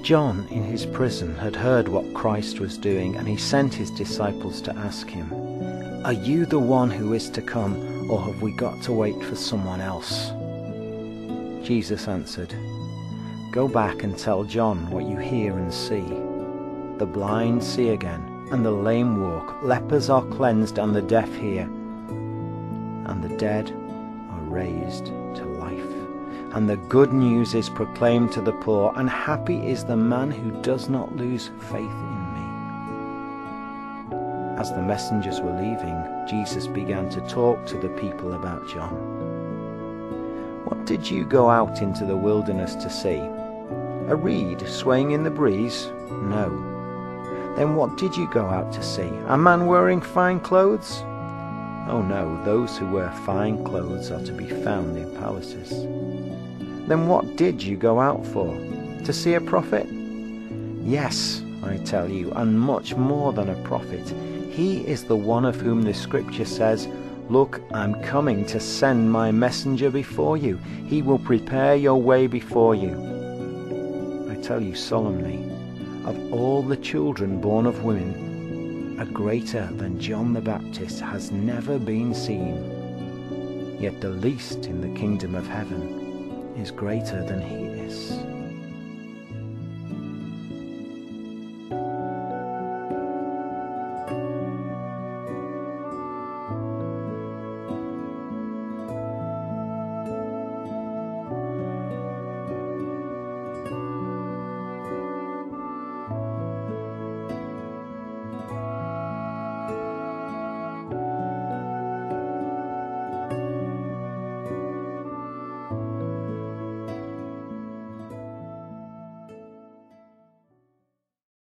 John in his prison had heard what Christ was doing, and he sent his disciples to ask him, "Are you the one who is to come, or have we got to wait for someone else?" Jesus answered, "Go back and tell John what you hear and see. The blind see again, and the lame walk, lepers are cleansed, and the deaf hear, and the dead are raised to life. And the good news is proclaimed to the poor, and happy is the man who does not lose faith in me." As the messengers were leaving, Jesus began to talk to the people about John. "What did you go out into the wilderness to see? A reed swaying in the breeze? No. Then what did you go out to see? A man wearing fine clothes? Oh no, those who wear fine clothes are to be found in palaces. Then what did you go out for? To see a prophet? Yes, I tell you, and much more than a prophet. He is the one of whom the scripture says, 'Look, I'm coming to send my messenger before you. He will prepare your way before you.' I tell you solemnly, of all the children born of women, a greater than John the Baptist has never been seen. Yet the least in the kingdom of heaven is greater than he is."